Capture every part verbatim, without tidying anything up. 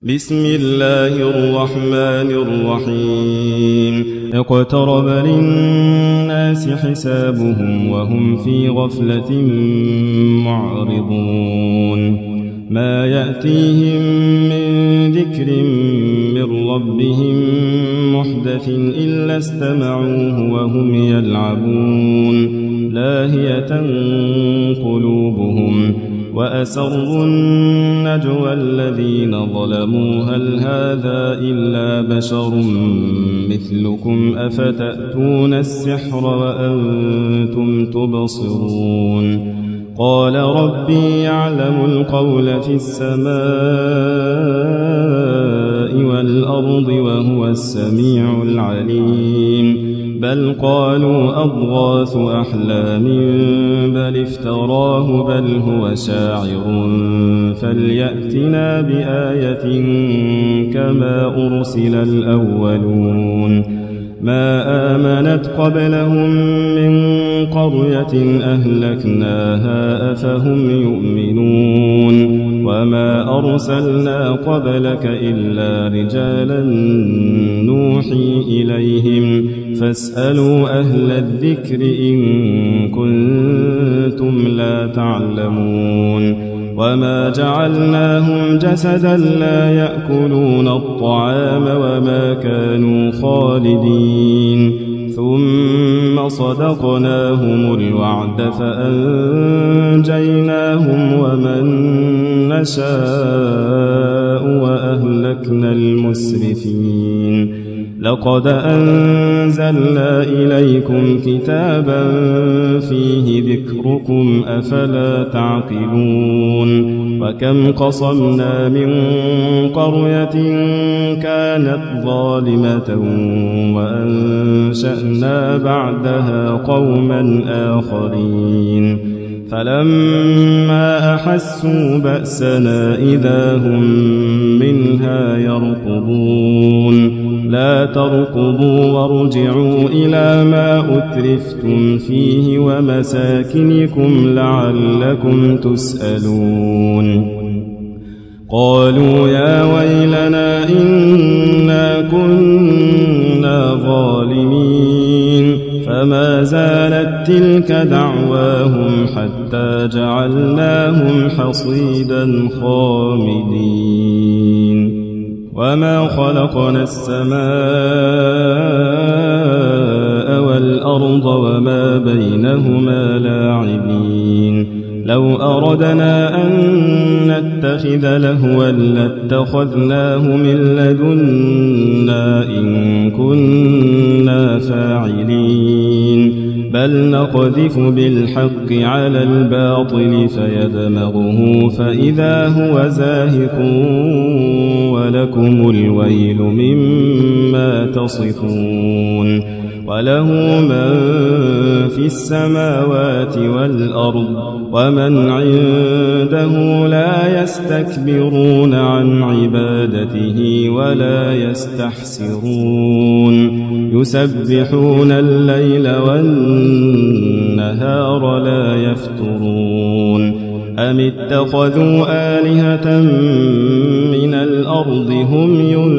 بسم الله الرحمن الرحيم اقترب للناس حسابهم وهم في غفلة معرضون ما يأتيهم من ذكر من ربهم محدث إلا استمعوه وهم يلعبون لاهية قلوبهم وأسروا النجوى الذين ظلموا هل هذا إلا بشر مثلكم أفتأتون السحر وأنتم تبصرون قال ربي يعلم القول في السماء والأرض وهو السميع العليم بل قالوا أضغاث أحلام بل افتراه بل هو شاعر فليأتنا بآية كما أرسل الأولون ما آمنت قبلهم من قرية أهلكناها أفهم يؤمنون وما أرسلنا قبلك إلا رجالا نوحي إليهم فاسألوا أهل الذكر إن كنتم لا تعلمون وما جعلناهم جسدا لا يأكلون الطعام وما كانوا خالدين ثم صدقناهم الوعد فأنجيناهم ومن نشاء وأهلكنا المسرفين لقد أنزلنا إليكم كتابا فيه ذكركم أفلا تعقلون وكم قصمنا من قرية كانت ظالمة وأنشأنا بعدها قوما آخرين فلما أحسوا بأسنا إذا هم منها يركضون لا تركضوا وارجعوا إلى ما أترفتم فيه ومساكنكم لعلكم تسألون قالوا يا ويلنا إنا كنا ظالمين فما زالت تلك دعواهم حتى جعلناهم حصيدا خامدين وما خلقنا السماء والأرض وما بينهما لاعبين لو أردنا أن نتخذ لهوا لاتخذناه من لدنا إن كنا فاعلين بل نقذف بالحق على الباطل فيدمغه فإذا هو زاهق ولكم الويل مما تصفون وله من في السماوات والأرض ومن عنده لا يستكبرون عن عبادته ولا يستحسرون يسبحون الليل والنهار لا يفترون أم اتخذوا آلهة من الأرض هم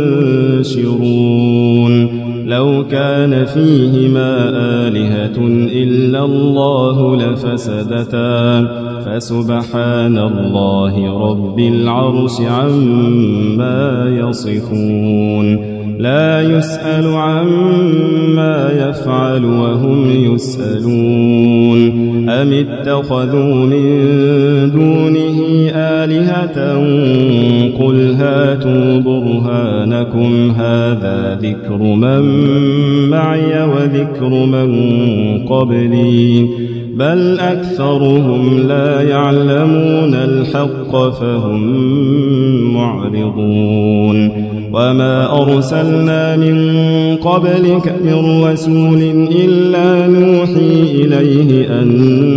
ينشرون لو كان فيهما آلهة إلا الله لفسدتا فسبحان الله رب العرش عما يصفون لا يسأل عما يفعل وهم يسألون أم اتخذوا من دونه آلهة قل هاتوا برهانكم هذا ذكر من معي وذكر من قبلي بل أكثرهم لا يعلمون الحق فهم معرضون وما أرسلنا من قبلك من رسول إلا نوحي إليه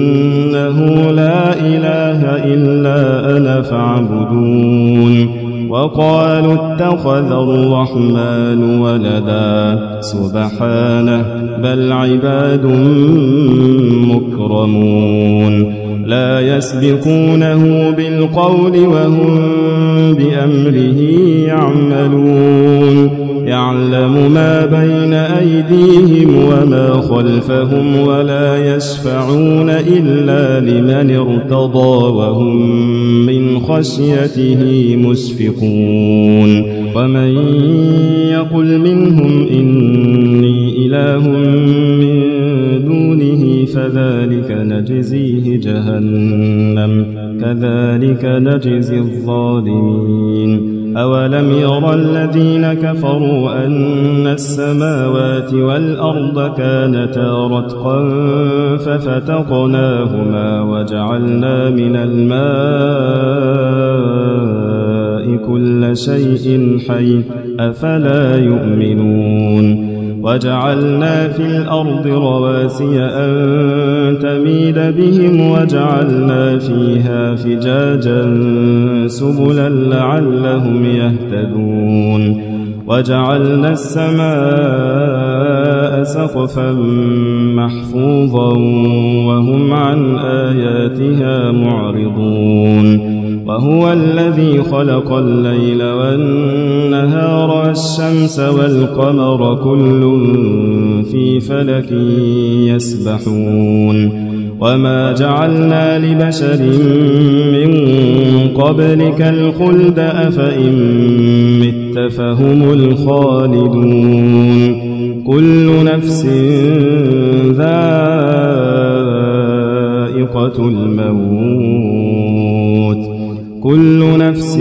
أنه لا إله إلا أنا فاعبدون وقالوا اتخذ الرحمن ولدا سبحانه بل عباد مكرمون لا يسبقونه بالقول وهم بأمره يعملون يعلم ما بين أيديهم وما خلفهم ولا يشفعون إلا لمن ارتضى وهم من خشيته مشفقون ومن يقل منهم إني إله من دونه فذلك نجزيه جهنم كذلك نجزي الظالمين أولم يرى الذين كفروا أن السماوات والأرض كانتا رتقا ففتقناهما وجعلنا من الماء كل شيء حي أفلا يؤمنون وجعلنا في الأرض رواسي أن تميد بهم وجعلنا فيها فجاجا سبلا لعلهم يهتدون وجعلنا السماء سقفا محفوظا وهم عن آياتها معرضون وهو الذي خلق الليل والنهار والشمس والقمر كل في فلك يسبحون وما جعلنا لبشر من قبلك الخلد أفإن مت فهم الخالدون كل نفس ذائقة الموت كل نفس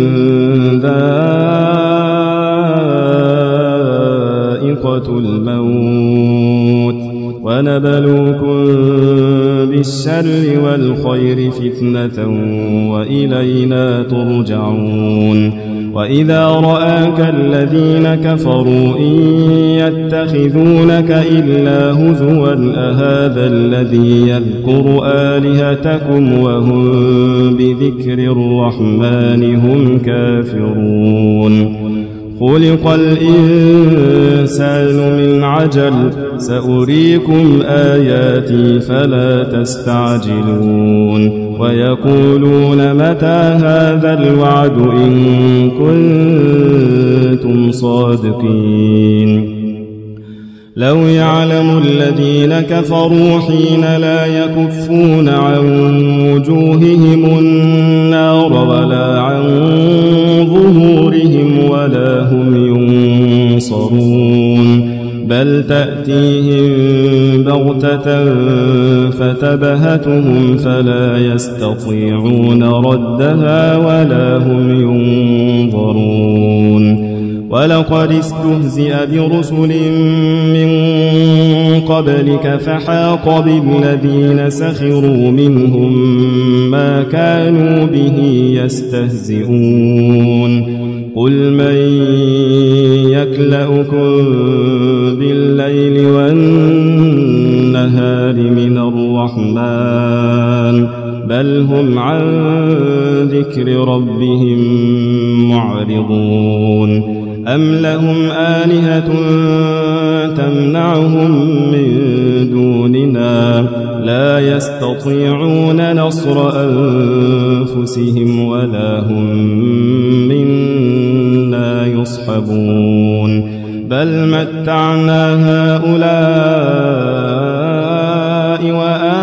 ذائقة الموت ونبلوكم بالشر والخير فتنة وإلينا ترجعون وإذا رآك الذين كفروا إن يتخذونك إلا هزوا أهذا الذي يذكر آلهتكم وهم بذكر الرحمن هم كافرون خلق الإنسان من عجل سأريكم آياتي فلا تستعجلون ويقولون متى هذا الوعد إن كنتم صادقين لو يعلم الذين كفروا حين لا يكفون عن وجوههم النار ولا عن ظهورهم ولا هم ينصرون بل تأتيهم بغتة فتبهتهم فلا يستطيعون ردها ولا هم ينظرون ولقد استهزئ برسل من قبلك فحاق بالذين سخروا منهم ما كانوا به يستهزئون قل من يكلؤكم بالليل والنهار من الرحمن بل هم عن ذكر ربهم معرضون أم لهم آلهة تمنعهم من دوننا لا يستطيعون نصر أنفسهم ولا هم منا يصحبون بل متعنا هؤلاء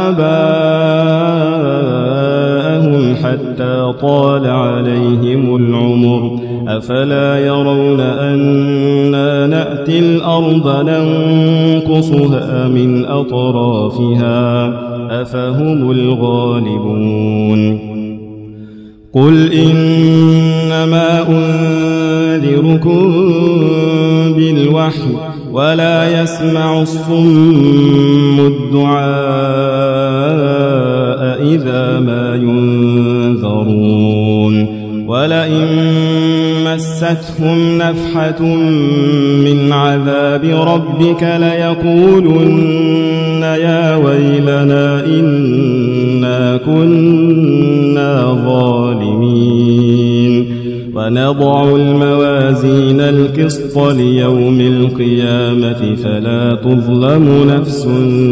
وآباءهم حتى طال عليهم العمر أفلا يرون أنا نأتي الأرض ننقصها من أطرافها أفهم الغالبون قل إنما أنذركم بالوحي ولا يسمع الصم الدعاء إذا ما ينذرون ولئن مستهم نفحة من عذاب ربك ليقولن يا ويلنا إنا كنا ظالمين ونضع الموازين القسط ليوم القيامة فلا تظلم نفس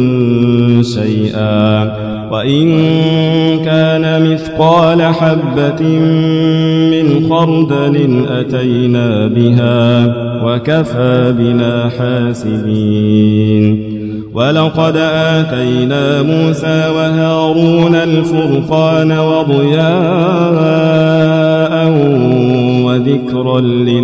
شيئا وإن كان مثقال حبة من خردل أتينا بها وكفى بنا حاسبين ولقد آتينا موسى وهارون الفرقان وضياء وذكرا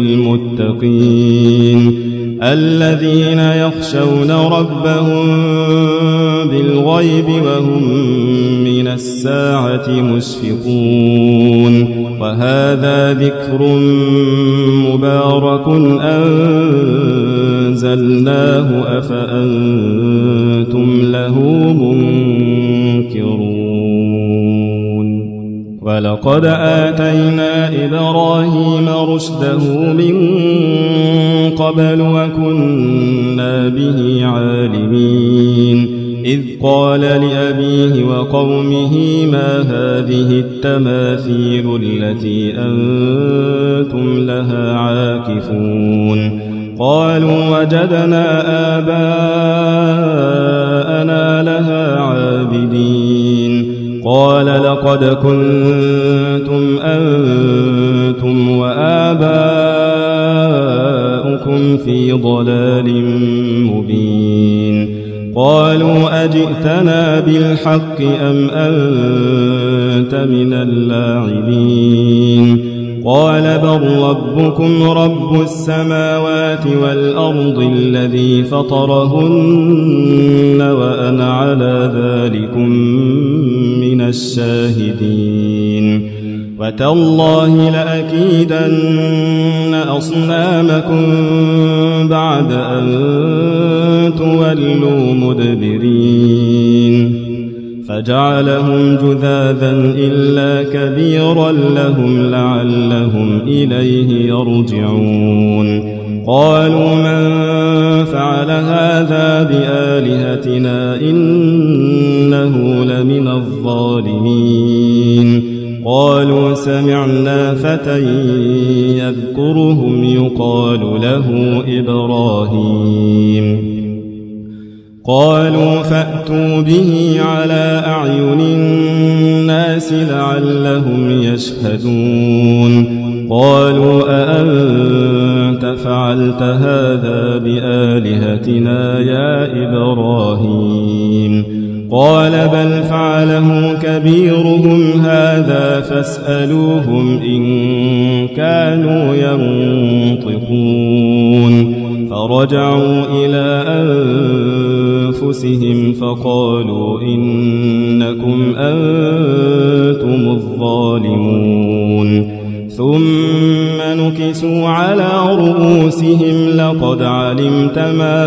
للمتقين الذين يخشون ربهم بالغيب وهم من الساعة مشفقون وهذا ذكر مبارك أنزلناه أفأنتم له منكرون ولقد آتينا إبراهيم رشده من قبل وكنا به عالمين إذ قال لأبيه وقومه ما هذه التماثيل التي أنتم لها عاكفون قالوا وجدنا آباءنا لها عابدين قال لقد كنتم أنتم وآباؤكم في ضلال مبين قالوا أجئتنا بالحق أم أنت من اللاعبين قال بل ربكم رب السماوات والأرض الذي فطرهن وأنا على ذلكم من الشاهدين وتالله لأكيدن أصنامكم بعد أن تولوا مدبرين فجعلهم جذاذا إلا كبيرا لهم لعلهم إليه يرجعون قالوا من فعل هذا بآلهتنا إنه لمن الظالمين قالوا سمعنا فتى يذكرهم يقال له إبراهيم قالوا فأتوا به على أعين الناس لعلهم يشهدون قالوا أأنت فعلت هذا بآلهتنا يا إبراهيم قال بل فعله كبيرهم هذا فاسألوهم إن كانوا ينطقون فرجعوا إلى أنفسهم فقالوا إنكم أنتم الظالمون ثم نكسوا على رؤوسهم لقد علمت ما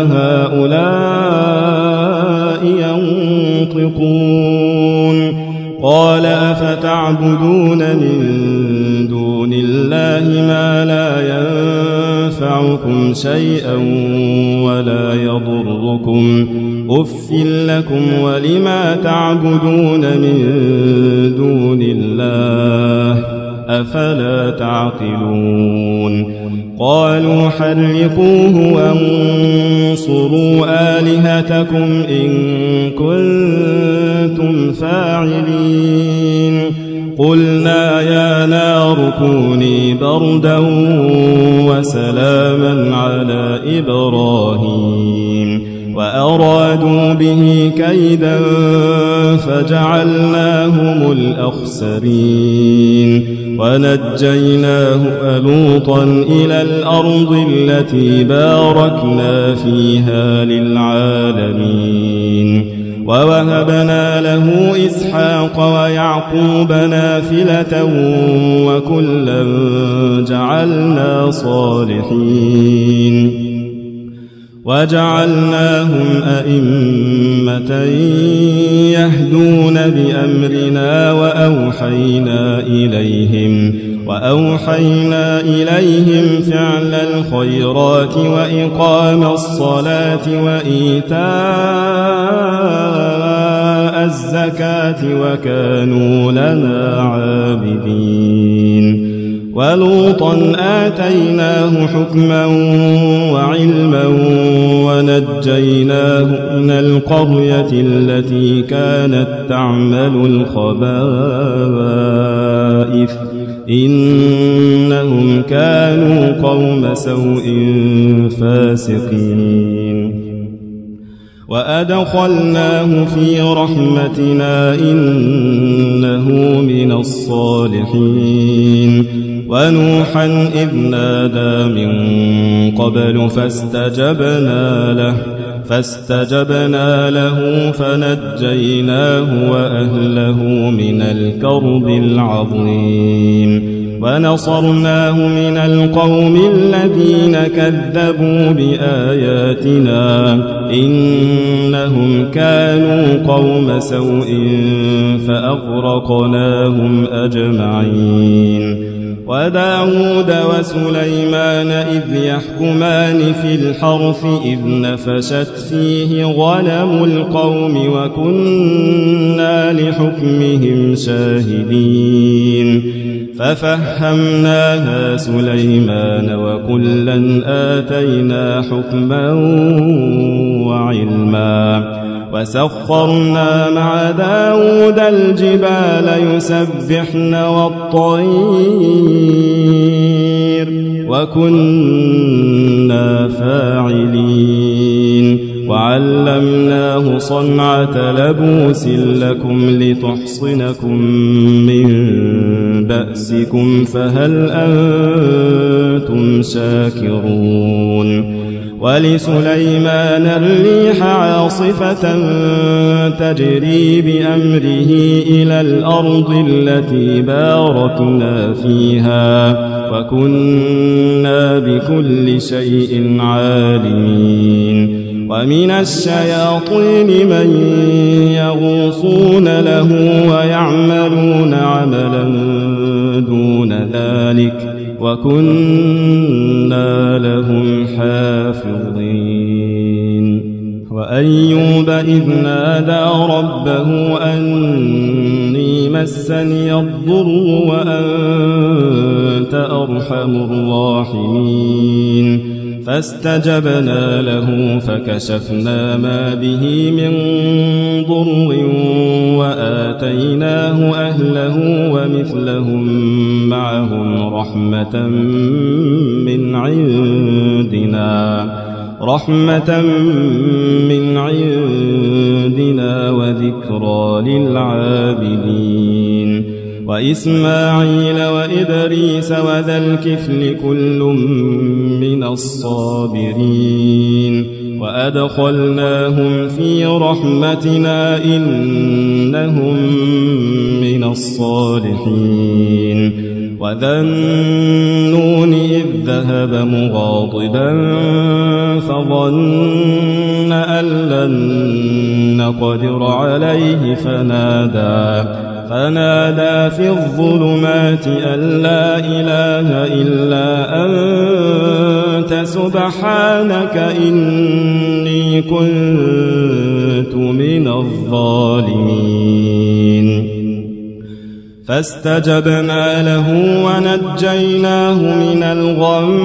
هؤلاء ينطقون قال أفتعبدون من دون الله ما لا ينفعكم شيئا ولا يضركم أف لكم ولما تعبدون من دون الله أفلا تعقلون قالوا حرقوه وانصروا آلهتكم إن كنتم فاعلين قلنا يا نار كوني بردا وسلاما على إبراهيم وأرادوا به كيدا فجعلناهم الأخسرين ونجيناه ولوطا إلى الأرض التي باركنا فيها للعالمين ووهبنا له إسحاق ويعقوب نافلة وكلا جعلنا صالحين وجعلناهم أئمة يهدون بأمرنا وأوحينا إليهم وأوحينا إليهم فعل الخيرات وإقام الصلاة وإيتاء الزكاة وكانوا لنا عابدين ولوطا آتيناه حكما وعلما ونجيناه من القرية التي كانت تعمل الخبائث إنهم كانوا قوم سوء فاسقين وأدخلناه في رحمتنا إنه من الصالحين ونوحا إذ نادى من قبل فاستجبنا له فاستجبنا له فنجيناه وأهله من الكرب العظيم ونصرناه من القوم الذين كذبوا بآياتنا إنهم كانوا قوم سوء فأغرقناهم أجمعين وداود وسليمان إذ يحكمان في الحرث إذ نفشت فيه غنم القوم وكنا لحكمهم شاهدين ففهمناها سليمان وكلا آتينا حكما وعلما وسخرنا مع داود الجبال يسبحن والطير وكنا فاعلين وعلمناه صنعة لبوس لكم لتحصنكم من بأسكم فهل أنتم شاكرون ولسليمان الريح عاصفة تجري بأمره إلى الأرض التي باركنا فيها وكنا بكل شيء عالمين ومن الشياطين من يغوصون له ويعملون عملا دون ذلك وكنا لهم حافظين وأيوب إذ نادى ربه أني مسني الضر وأنت أرحم الراحمين فاستجبنا له فكشفنا ما به من ضر وآتيناه أهله ومثلهم معهم رحمة من عندنا رحمة من عندنا وذكرى للعابدين وإسماعيل وإدريس وذا الكفل كل من الصابرين وأدخلناهم في رحمتنا إنهم من الصالحين وذا النون إذ ذهب مغاضبا فظن أن لن نقدر عليه فنادى فنادى في الظلمات أن لا إله إلا أنت سبحانك إني كنت من الظالمين فاستجبنا له ونجيناه من الغم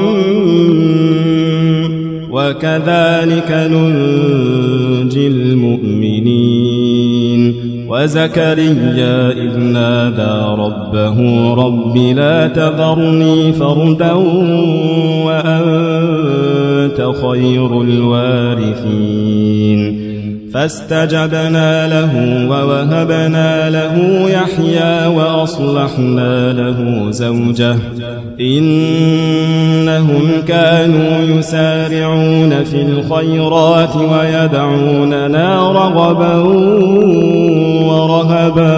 وكذلك ننجي المؤمنين وزكريا إذ نادى ربه رب لا تذرني فردا وأنت خير الوارثين فاستجبنا له ووهبنا له يحيى وأصلحنا له زوجه إنهم كانوا يسارعون في الخيرات ويدعوننا رغبا ورهبا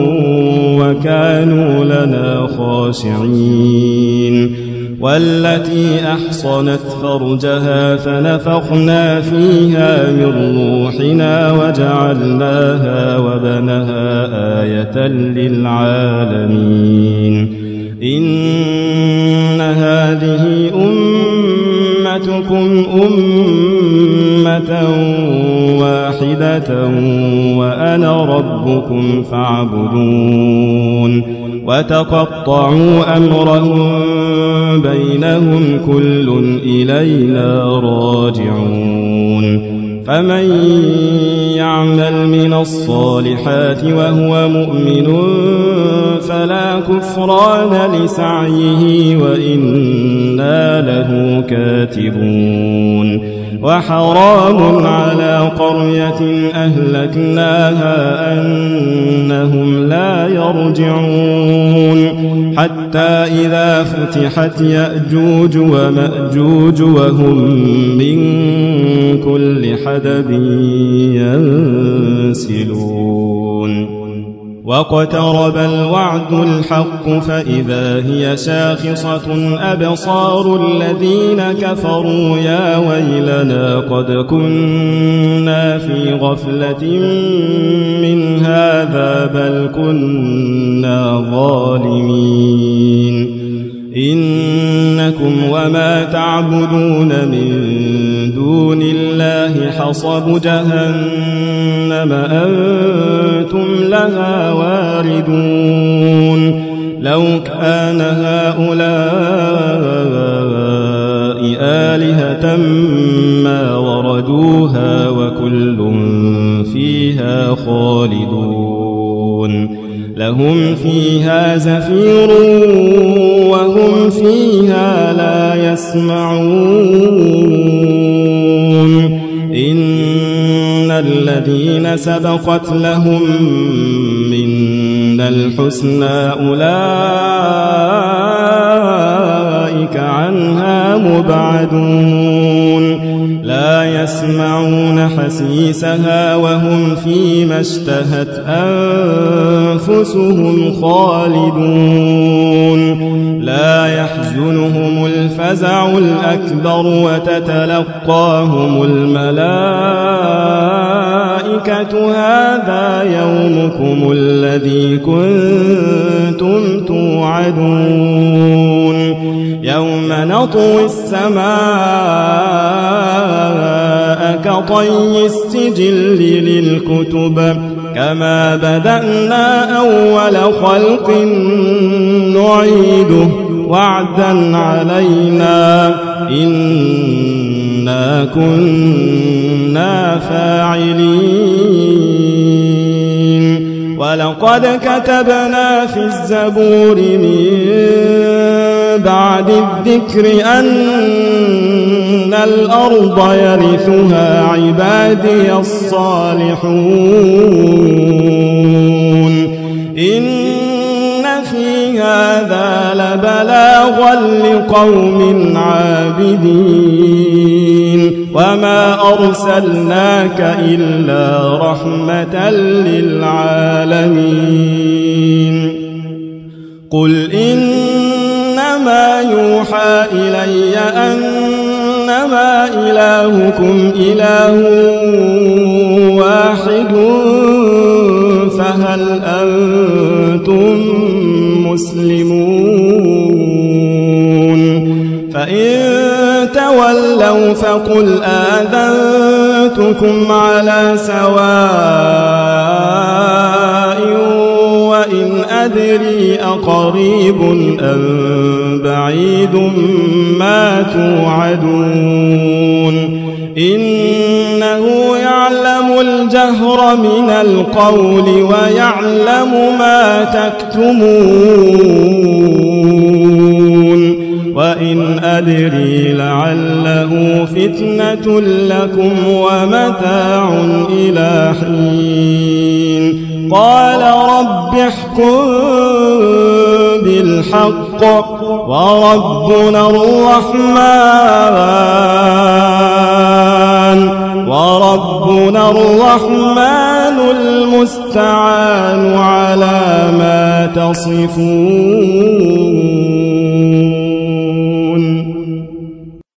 وكانوا لنا خاشعين والتي أحصنت فرجها فنفخنا فيها من روحنا وجعلناها وبنها آية للعالمين إن هذه أمتكم أمتكم أمة واحدة وأنا ربكم فاعبدون وتقطعوا أمرهم بينهم كل إلينا راجعون فمن يعمل من الصالحات وهو مؤمن فلا كفران لسعيه وإنا له كاتبون وحرام على قرية أهلكناها أنهم لا يرجعون حتى إذا فتحت يأجوج ومأجوج وهم من كل حدب ينسلون واقترب الوعد الحق فإذا هي شاخصة أبصار الذين كفروا يا ويلنا قد كنا في غفلة من هذا بل كنا ظالمين إنكم وما تعبدون من دون الله حصب جهنم أنتم لها واردون لو كان هؤلاء آلهة ما وردوها وكل فيها خالدون لهم فيها زفير وهم فيها لا يسمعون إن الذين سبقت لهم منا الحسنى أولئك عنها مبعدون لا يسمعون حسيسها وهم فيما اشتهت أنفسهم خالدون لا يحزنهم الفزع الأكبر وتتلقاهم الملائكة هذا يومكم الذي كنتم توعدون يوم نطوي السماء كطي السجل للكتب كما بدأنا أول خلق نعيده وعدا علينا إنا كنا فاعلين ولقد كتبنا في الزبور من بعد الذكر أن الأرض يرثها عبادي الصالحون إن في هذا لبلاغا لقوم عابدين وما أرسلناك إلا رحمة للعالمين قل إنما يوحى إلي أنما إلهكم إله واحد فهل أنتم مسلمون فإن تولوا فقل آذنتكم على سواء وإن أدري أقريب أم بعيد ما توعدون إنه يعلم الجهر من القول ويعلم ما تكتمون وإن أدري لعله فتنة لكم ومتاع إلى حين قال رب احكم بالحق وربنا الرحمن وربنا الرحمن المستعان على ما تصفون.